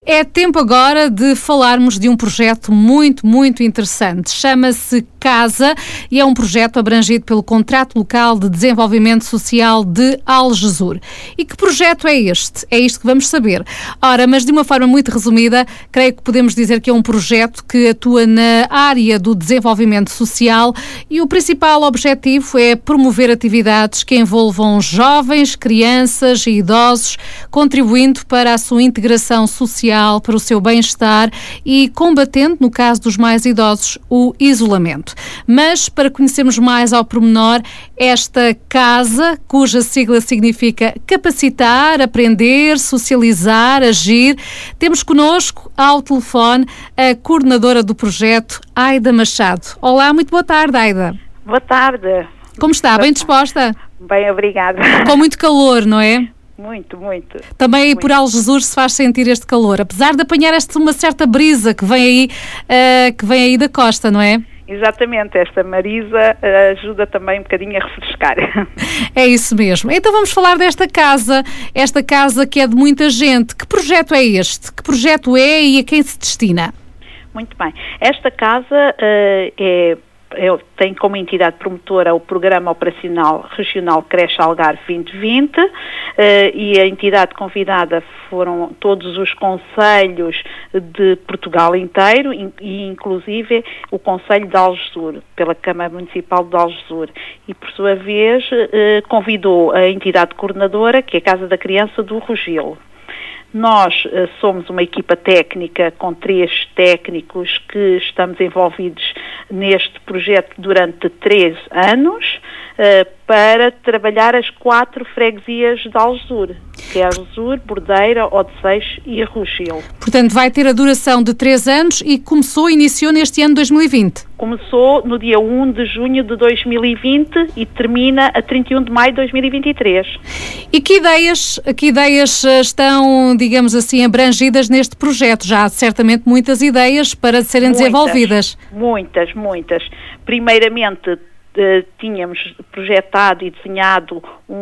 É tempo agora de falarmos de um projeto muito, muito interessante. Chama-se Casa e é um projeto abrangido pelo Contrato Local de Desenvolvimento Social de Algesur. E que projeto é este? É isto que vamos saber. Ora, mas de uma forma muito resumida, creio que podemos dizer que é um projeto que atua na área do desenvolvimento social e o principal objetivo é promover atividades que envolvam jovens, crianças e idosos, contribuindo para a sua integração social, para o seu bem-estar e combatendo, no caso dos mais idosos, o isolamento. Mas, para conhecermos mais ao pormenor, esta casa, cuja sigla significa capacitar, aprender, socializar, agir, temos connosco, ao telefone, a coordenadora do projeto, Aida Machado. Olá, muito boa tarde, Aida. Boa tarde. Como está? Bem disposta? Bem, obrigada. Com muito calor, não é? Muito, muito. Também aí muito. Por Algesur se faz sentir este calor, apesar de apanhar uma certa brisa que vem aí da costa, não é? Exatamente, esta Marisa ajuda também um bocadinho a refrescar. É isso mesmo. Então vamos falar desta casa, esta casa que é de muita gente. Que projeto é este? Que projeto é e a quem se destina? Muito bem. Esta casa tem como entidade promotora o Programa Operacional Regional Creche Algarve 2020 e a entidade convidada foram todos os concelhos de Portugal inteiro e inclusive o Concelho de Algesur, pela Câmara Municipal de Algesur. E por sua vez convidou a entidade coordenadora, que é a Casa da Criança do Rogil. Nós somos uma equipa técnica com 3 técnicos que estamos envolvidos neste projeto durante 3 anos para trabalhar as 4 freguesias de Algesur, que é Algesur, Bordeira, Odeceixe e Rogil. Portanto, vai ter a duração de 3 anos e iniciou neste ano 2020. Começou no dia 1 de junho de 2020 e termina a 31 de maio de 2023. E que ideias estão, digamos assim, abrangidas neste projeto? Já há certamente muitas ideias para serem desenvolvidas. Muitas. Primeiramente, tínhamos projetado e desenhado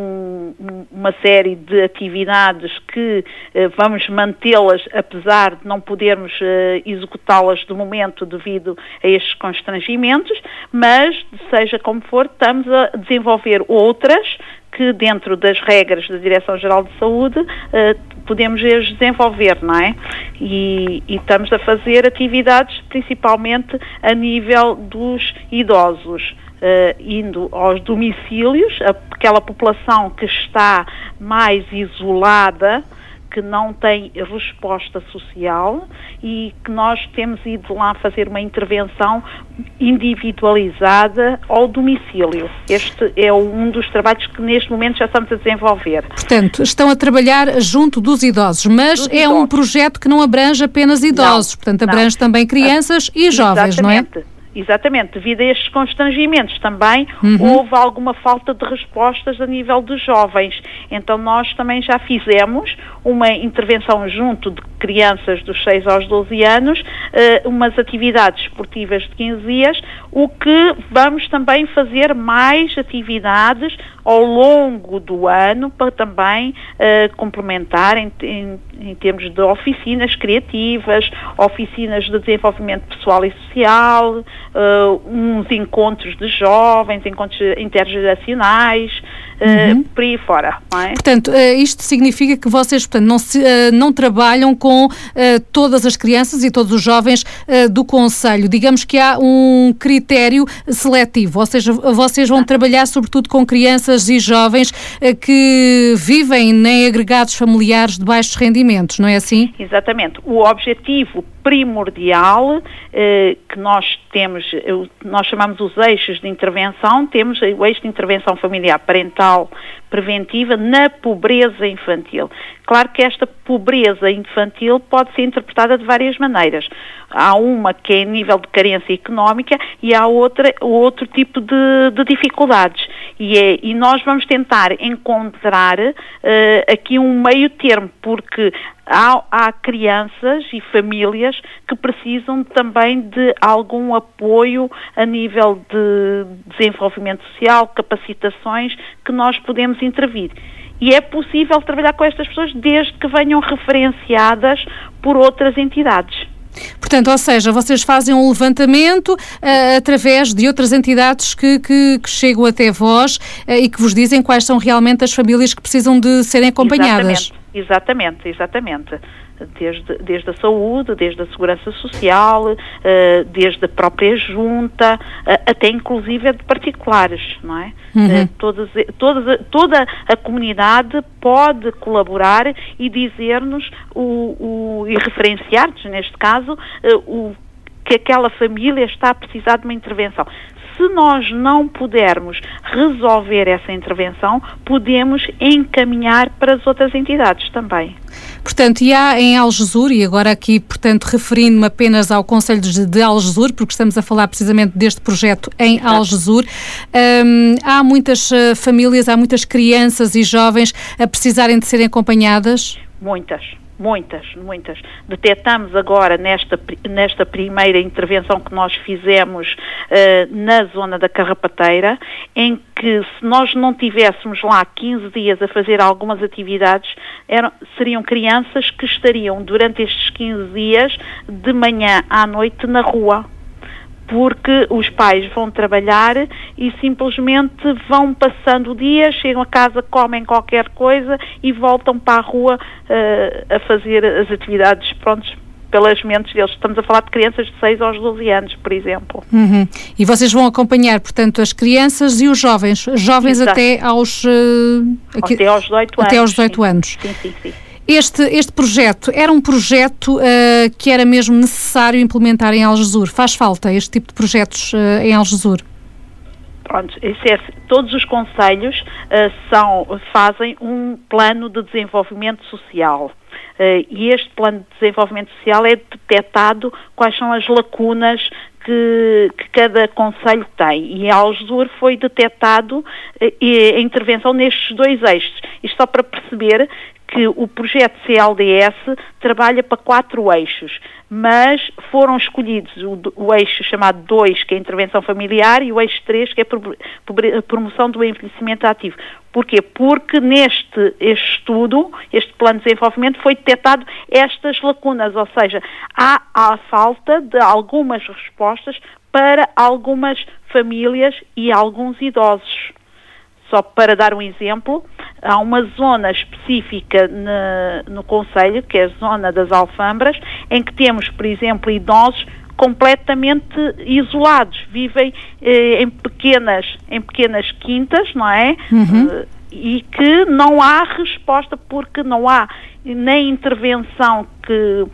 uma série de atividades que vamos mantê-las, apesar de não podermos executá-las de momento devido a estes constrangimentos, mas, seja como for, estamos a desenvolver outras que dentro das regras da Direção-Geral de Saúde podemos desenvolver, não é? E estamos a fazer atividades principalmente a nível dos idosos. Indo aos domicílios, aquela população que está mais isolada, que não tem resposta social e que nós temos ido lá fazer uma intervenção individualizada ao domicílio. Este é um dos trabalhos que neste momento já estamos a desenvolver. Portanto, estão a trabalhar junto dos idosos, mas um projeto que não abrange apenas idosos, portanto abrange também crianças e jovens, não é? Exatamente, devido a estes constrangimentos também houve alguma falta de respostas a nível dos jovens. Então nós também já fizemos uma intervenção junto de crianças dos 6 aos 12 anos, umas atividades esportivas de 15 dias, o que vamos também fazer mais atividades ao longo do ano para também complementar em termos de oficinas criativas, oficinas de desenvolvimento pessoal e social, uns encontros de jovens, encontros intergeracionais, por aí fora, não é? Portanto, isto significa que vocês, portanto, não trabalham com todas as crianças e todos os jovens do concelho. Digamos que há um critério seletivo, ou seja, vocês vão trabalhar sobretudo com crianças e jovens que vivem em agregados familiares de baixos rendimentos, não é assim? Exatamente. O objetivo primordial que nós temos, nós chamamos os eixos de intervenção, temos o eixo de intervenção familiar parental preventiva na pobreza infantil. Claro que esta pobreza infantil pode ser interpretada de várias maneiras. Há uma que é em nível de carência económica e há outro tipo de dificuldades. E nós vamos tentar encontrar aqui um meio termo, porque há crianças e famílias que precisam também de algum apoio a nível de desenvolvimento social, capacitações, que nós podemos intervir. E é possível trabalhar com estas pessoas desde que venham referenciadas por outras entidades. Portanto, ou seja, vocês fazem um levantamento através de outras entidades que chegam até vós e que vos dizem quais são realmente as famílias que precisam de serem acompanhadas. Exatamente. Desde a saúde, desde a segurança social, desde a própria junta, até inclusive de particulares, não é? Toda a comunidade pode colaborar e dizer-nos e referenciar-nos, neste caso, que aquela família está a precisar de uma intervenção. Se nós não pudermos resolver essa intervenção, podemos encaminhar para as outras entidades também. Portanto, e há em Algesur, e agora aqui, portanto, referindo-me apenas ao Concelho de Algesur, porque estamos a falar precisamente deste projeto em Algesur, há muitas famílias, há muitas crianças e jovens a precisarem de serem acompanhadas? Muitas. Detectamos agora nesta primeira intervenção que nós fizemos na zona da Carrapateira, em que se nós não tivéssemos lá 15 dias a fazer algumas atividades, seriam crianças que estariam durante estes 15 dias de manhã à noite na rua. Porque os pais vão trabalhar e simplesmente vão passando o dia, chegam a casa, comem qualquer coisa e voltam para a rua a fazer as atividades, pelas mentes deles. Estamos a falar de crianças de 6 aos 12 anos, por exemplo. E vocês vão acompanhar, portanto, as crianças e os jovens até aos... até aos 18 anos. Até aos 18 anos. Sim. Este projeto era um projeto que era mesmo necessário implementar em Algesur? Faz falta este tipo de projetos em Algesur? Pronto, todos os concelhos fazem um plano de desenvolvimento social. E este plano de desenvolvimento social é detectado quais são as lacunas que cada concelho tem. E em Algesur foi detectado a intervenção nestes 2 eixos. Isto só para perceber que o projeto CLDS trabalha para 4 eixos, mas foram escolhidos o eixo chamado 2, que é a intervenção familiar, e o eixo 3, que é a promoção do envelhecimento ativo. Porquê? Porque neste estudo, este plano de desenvolvimento, foi detectado estas lacunas, ou seja, há a falta de algumas respostas para algumas famílias e alguns idosos. Só para dar um exemplo, há uma zona específica no concelho, que é a zona das Alfambras, em que temos, por exemplo, idosos completamente isolados, vivem em pequenas quintas, não é? E que não há resposta, porque não há nem intervenção que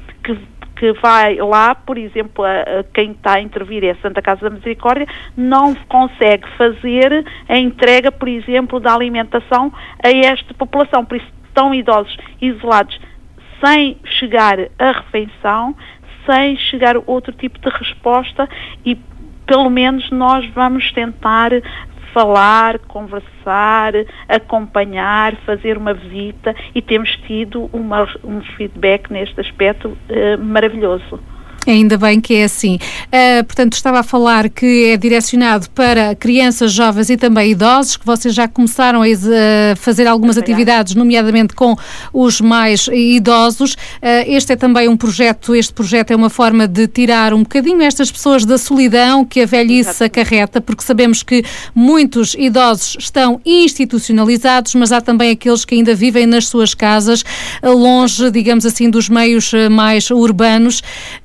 vai lá, por exemplo, quem está a intervir é a Santa Casa da Misericórdia, não consegue fazer a entrega, por exemplo, da alimentação a esta população. Por isso, estão idosos isolados sem chegar a refeição, sem chegar a outro tipo de resposta, e pelo menos nós vamos tentar falar, conversar, acompanhar, fazer uma visita, e temos tido um feedback neste aspecto maravilhoso. Ainda bem que é assim. Portanto, estava a falar que é direcionado para crianças, jovens e também idosos, que vocês já começaram a fazer algumas atividades, nomeadamente com os mais idosos. Este é também este projeto é uma forma de tirar um bocadinho estas pessoas da solidão que a velhice acarreta, porque sabemos que muitos idosos estão institucionalizados, mas há também aqueles que ainda vivem nas suas casas, longe, digamos assim, dos meios mais urbanos,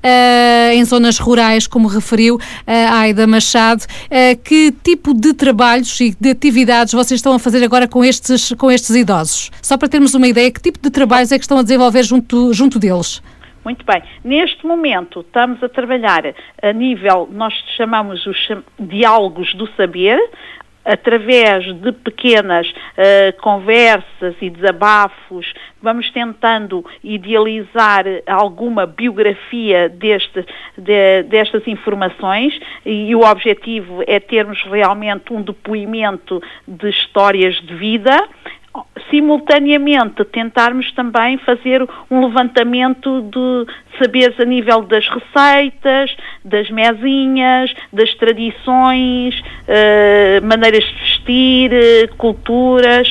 em zonas rurais, como referiu a Aida Machado. Que tipo de trabalhos e de atividades vocês estão a fazer agora com estes idosos? Só para termos uma ideia, que tipo de trabalhos é que estão a desenvolver junto deles? Muito bem. Neste momento estamos a trabalhar a nível, nós chamamos os diálogos do saber, através de pequenas conversas e desabafos, vamos tentando idealizar alguma biografia destas informações, e o objetivo é termos realmente um depoimento de histórias de vida. Simultaneamente tentarmos também fazer um levantamento de saberes a nível das receitas, das mesinhas, das tradições, maneiras de vestir, culturas,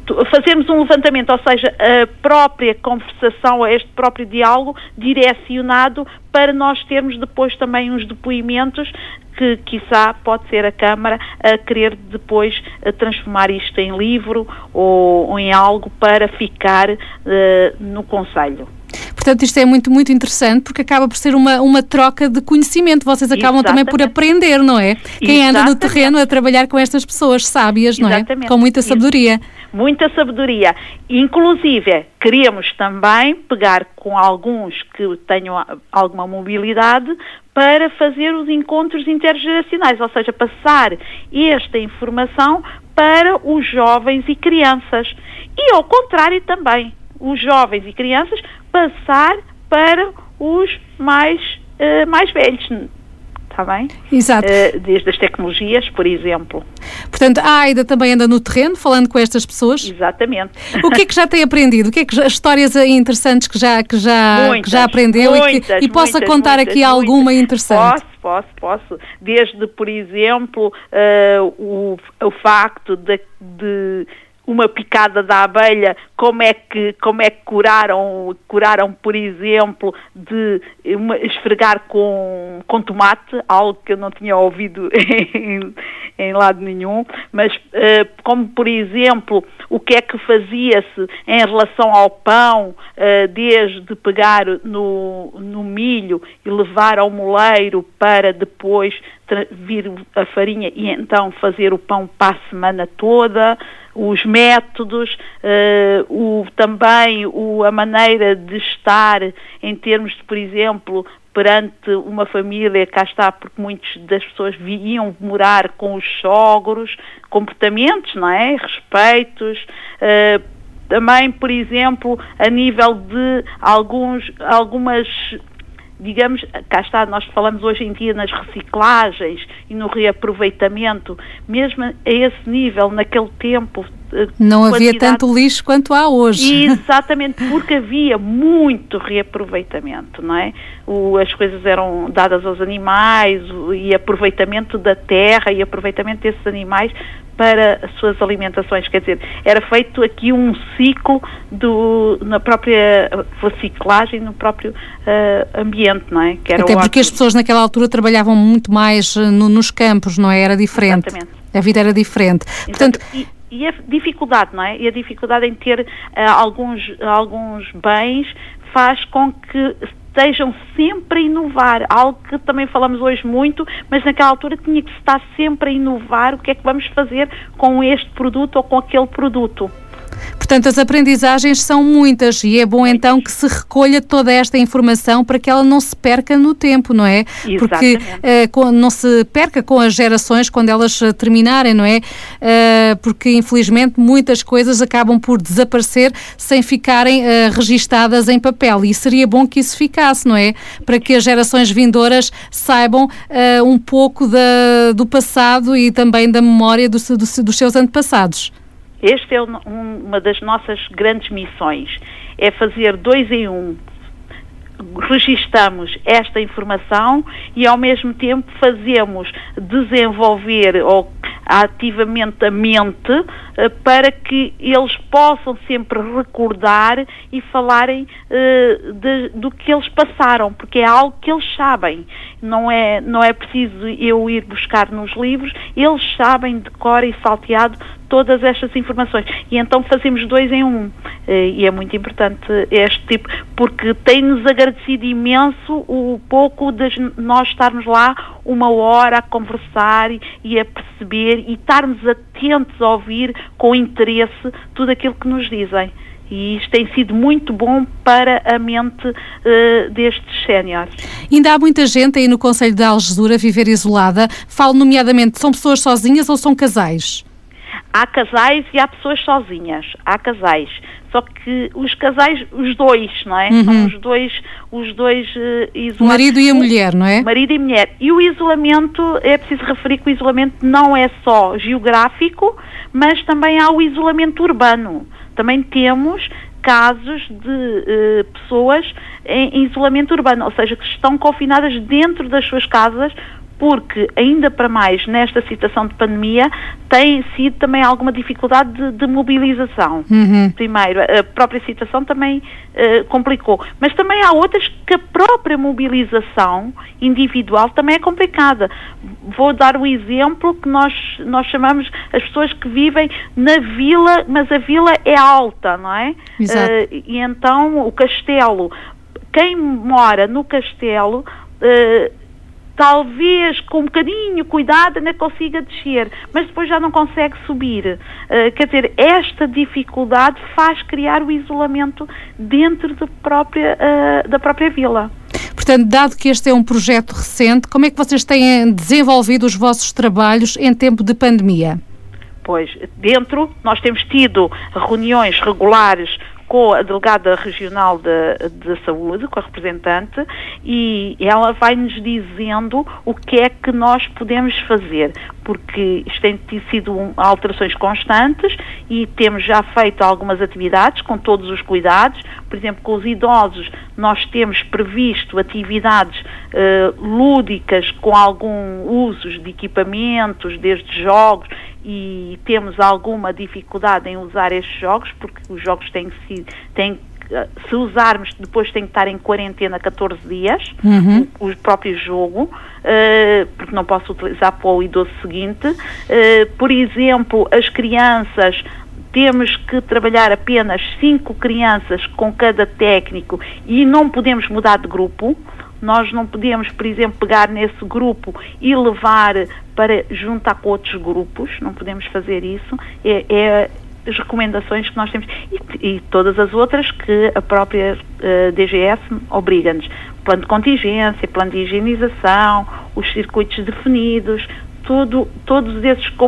fazermos um levantamento, ou seja, a própria conversação, este próprio diálogo direcionado para nós termos depois também uns depoimentos que, quiçá, pode ser a Câmara a querer depois transformar isto em livro ou em algo para ficar no Conselho. Portanto, isto é muito, muito interessante, porque acaba por ser uma troca de conhecimento. Vocês acabam também por aprender, não é? Quem anda no terreno a trabalhar com estas pessoas sábias, não é? Com muita sabedoria. Muita sabedoria. Inclusive, queremos também pegar com alguns que tenham alguma mobilidade para fazer os encontros intergeracionais, ou seja, passar esta informação para os jovens e crianças. E ao contrário também, os jovens e crianças passar para os mais velhos, está bem? Exato. Desde as tecnologias, por exemplo. Portanto, a Aida também anda no terreno, falando com estas pessoas? Exatamente. O que é que já tem aprendido? O que é que as histórias interessantes que já aprendeu e possa contar aqui alguma interessante? Posso. Desde, por exemplo, o facto de uma picada da abelha, como é que curaram, por exemplo, de esfregar com tomate, algo que eu não tinha ouvido em lado nenhum, mas como, por exemplo, o que é que fazia-se em relação ao pão, desde pegar no milho e levar ao moleiro para depois vir a farinha e então fazer o pão para a semana toda, os métodos, também a maneira de estar em termos de, por exemplo, perante uma família, cá está, porque muitas das pessoas iam morar com os sogros, comportamentos, não é? Respeitos, também, por exemplo, a nível de algumas, digamos, cá está, nós falamos hoje em dia nas reciclagens e no reaproveitamento, mesmo a esse nível, naquele tempo... Não havia tanto lixo quanto há hoje. Exatamente, porque havia muito reaproveitamento, não é? As coisas eram dadas aos animais e aproveitamento da terra e aproveitamento desses animais para as suas alimentações, quer dizer, era feito aqui um ciclo na própria reciclagem, no próprio ambiente, não é? Que era até porque as pessoas naquela altura trabalhavam muito mais nos campos, não é? Era diferente. Exatamente. A vida era diferente. Portanto, e a dificuldade, não é? E a dificuldade em ter alguns bens faz com que estejam sempre a inovar, algo que também falamos hoje muito, mas naquela altura tinha que estar sempre a inovar o que é que vamos fazer com este produto ou com aquele produto. Portanto, as aprendizagens são muitas e é bom então que se recolha toda esta informação para que ela não se perca no tempo, não é? Exatamente. Porque não se perca com as gerações quando elas terminarem, não é? Porque infelizmente muitas coisas acabam por desaparecer sem ficarem registadas em papel e seria bom que isso ficasse, não é? Para que as gerações vindouras saibam um pouco do passado e também da memória dos seus antepassados. Este é uma das nossas grandes missões, é fazer 2 em 1. Registamos esta informação e ao mesmo tempo fazemos desenvolver ativamente a mente para que eles possam sempre recordar e falarem do que eles passaram, porque é algo que eles sabem. Não é preciso eu ir buscar nos livros, eles sabem de cor e salteado todas estas informações. E então fazemos 2 em 1. E é muito importante este tipo, porque tem-nos agradecido imenso o pouco de nós estarmos lá 1 hora a conversar e a perceber e estarmos atentos a ouvir com interesse tudo aquilo que nos dizem. E isto tem sido muito bom para a mente destes séniores. Ainda há muita gente aí no Concelho de Algesur a viver isolada. Falo nomeadamente, são pessoas sozinhas ou são casais? Há casais e há pessoas sozinhas. Há casais. Só que os casais, os dois, não é? Uhum. São os dois isolados. O marido e a mulher, não é? Marido e mulher. E o isolamento, é preciso referir que o isolamento não é só geográfico, mas também há o isolamento urbano. Também temos casos de pessoas em isolamento urbano, ou seja, que estão confinadas dentro das suas casas porque ainda para mais nesta situação de pandemia tem sido também alguma dificuldade de mobilização. Primeiro, a própria situação também complicou, mas também há outras que a própria mobilização individual também é complicada. Vou dar o exemplo que nós chamamos as pessoas que vivem na vila, mas a vila é alta, não é? Exato. E então o castelo, quem mora no castelo, talvez com um bocadinho cuidado ainda consiga descer, mas depois já não consegue subir. Quer dizer, esta dificuldade faz criar o isolamento dentro da própria vila. Portanto, dado que este é um projeto recente, como é que vocês têm desenvolvido os vossos trabalhos em tempo de pandemia? Pois, nós temos tido reuniões regulares com a delegada regional de saúde, com a representante, e ela vai-nos dizendo o que é que nós podemos fazer, porque isto tem sido alterações constantes e temos já feito algumas atividades com todos os cuidados. Por exemplo, com os idosos nós temos previsto atividades lúdicas com algum usos de equipamentos, desde jogos, e temos alguma dificuldade em usar estes jogos, porque os jogos se usarmos, depois tem que estar em quarentena 14 dias, o próprio jogo, porque não posso utilizar para o idoso seguinte. Por exemplo, as crianças, temos que trabalhar apenas 5 crianças com cada técnico e não podemos mudar de grupo. Nós não podemos, por exemplo, pegar nesse grupo e levar para juntar com outros grupos, não podemos fazer isso. É as recomendações que nós temos e todas as outras que a própria DGS obriga-nos. Plano de contingência, plano de higienização, os circuitos definidos, todos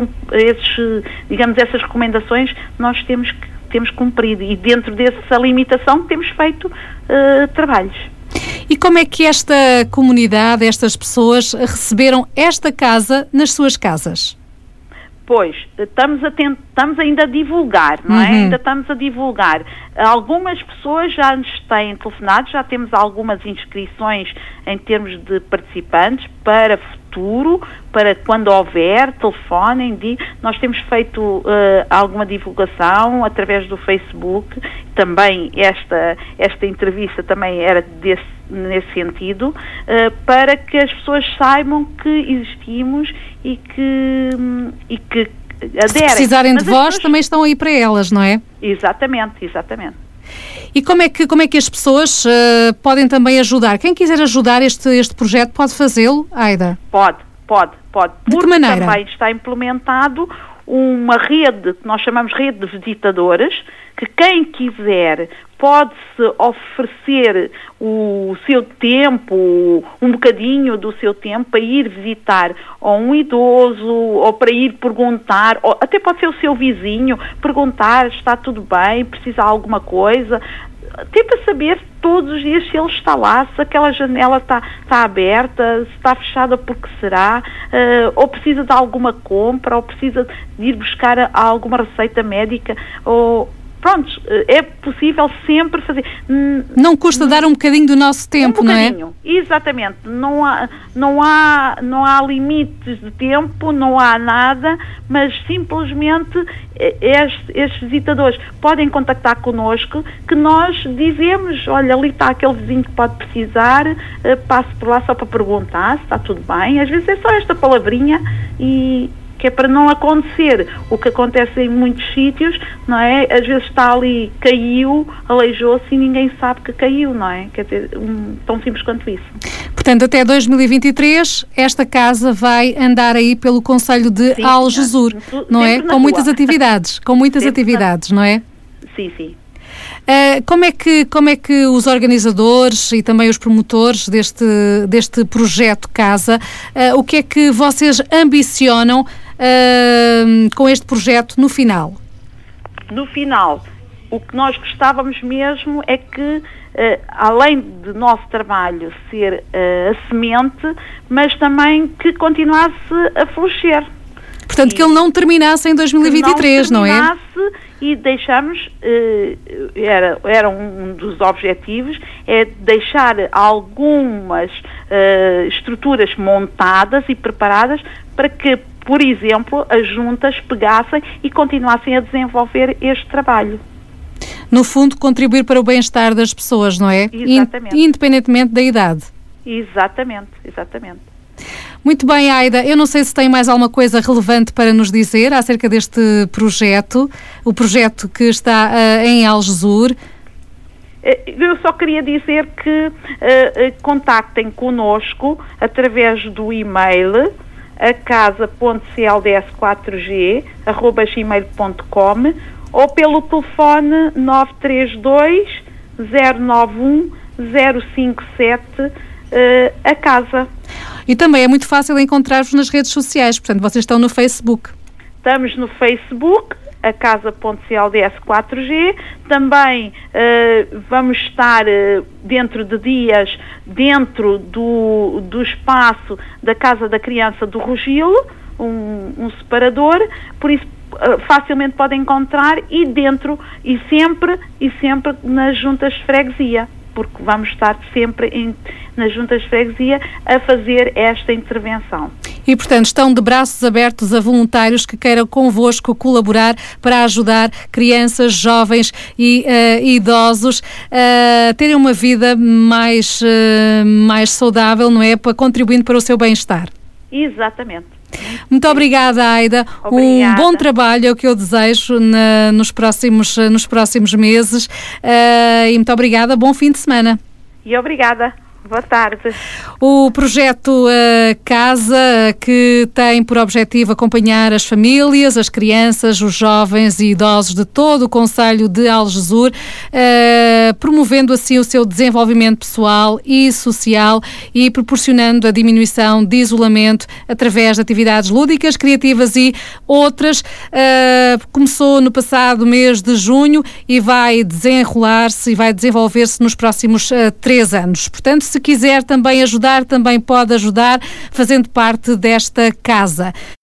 essas recomendações nós temos cumprido, e dentro dessa limitação temos feito trabalhos. E como é que esta comunidade, estas pessoas receberam esta casa nas suas casas? Pois, estamos ainda a divulgar, não é? Ainda estamos a divulgar. Algumas pessoas já nos têm telefonado, já temos algumas inscrições em termos de participantes para futuro, para quando houver, telefonem. Nós temos feito alguma divulgação através do Facebook. Também esta entrevista também era nesse sentido, para que as pessoas saibam que existimos e que aderem. Se precisarem de vós, também estão aí para elas, não é? Exatamente. E como é que as pessoas podem também ajudar? Quem quiser ajudar este projeto pode fazê-lo, Aida? Pode. De que maneira? Porque também está implementado uma rede, que nós chamamos rede de visitadores, que quem quiser pode-se oferecer o seu tempo, um bocadinho do seu tempo, para ir visitar ou um idoso, ou para ir perguntar, ou até pode ser o seu vizinho, perguntar se está tudo bem, precisa de alguma coisa, até para saber todos os dias se ele está lá, se aquela janela está aberta, se está fechada, porque será, ou precisa de alguma compra, ou precisa de ir buscar alguma receita médica, ou... Pronto, é possível sempre fazer. Não custa dar um bocadinho do nosso tempo, não é? Exatamente. Não há limites de tempo, não há nada, mas simplesmente estes visitadores podem contactar connosco, que nós dizemos, olha, ali está aquele vizinho que pode precisar, passo por lá só para perguntar se está tudo bem. Às vezes é só esta palavrinha, e que é para não acontecer o que acontece em muitos sítios, não é? Às vezes está ali, caiu, aleijou-se e ninguém sabe que caiu, não é? Quer dizer, tão simples quanto isso. Portanto, até 2023, esta casa vai andar aí pelo concelho de Algesur, não é? Com muitas atividades, não é? Sim. Como é que os organizadores e também os promotores deste projeto Casa, o que é que vocês ambicionam com este projeto no final? No final, o que nós gostávamos mesmo é que, além do nosso trabalho ser a semente, mas também que continuasse a florescer. Portanto, que ele não terminasse em 2023, não é? E deixamos, era um dos objetivos, é deixar algumas estruturas montadas e preparadas para que, por exemplo, as juntas pegassem e continuassem a desenvolver este trabalho. No fundo, contribuir para o bem-estar das pessoas, não é? Exatamente. Independentemente da idade. Exatamente. Muito bem, Aida. Eu não sei se tem mais alguma coisa relevante para nos dizer acerca deste projeto, o projeto que está em Algesur. Eu só queria dizer que contactem connosco através do e-mail acasa.clds4g@gmail.com ou pelo telefone 932 091 057 a casa. E também é muito fácil encontrar-vos nas redes sociais, portanto, vocês estão no Facebook. Estamos no Facebook, acasa.clds4g. Também vamos estar dentro de dias dentro do espaço da Casa da Criança do Rogilo, um separador, por isso facilmente podem encontrar e sempre nas juntas de freguesia, porque vamos estar sempre nas juntas de freguesia a fazer esta intervenção. E, portanto, estão de braços abertos a voluntários que queiram convosco colaborar para ajudar crianças, jovens e idosos a terem uma vida mais saudável, não é? Contribuindo para o seu bem-estar. Exatamente. Muito obrigada, Aida. Obrigada. Um bom trabalho é o que eu desejo nos próximos meses. E muito obrigada. Bom fim de semana. E obrigada. Boa tarde. O projeto Casa, que tem por objetivo acompanhar as famílias, as crianças, os jovens e idosos de todo o concelho de Algesur, promovendo assim o seu desenvolvimento pessoal e social e proporcionando a diminuição de isolamento através de atividades lúdicas, criativas e outras. Começou no passado mês de junho e vai desenrolar-se e vai desenvolver-se nos próximos 3 anos. Portanto, se quiser também ajudar, também pode ajudar fazendo parte desta casa.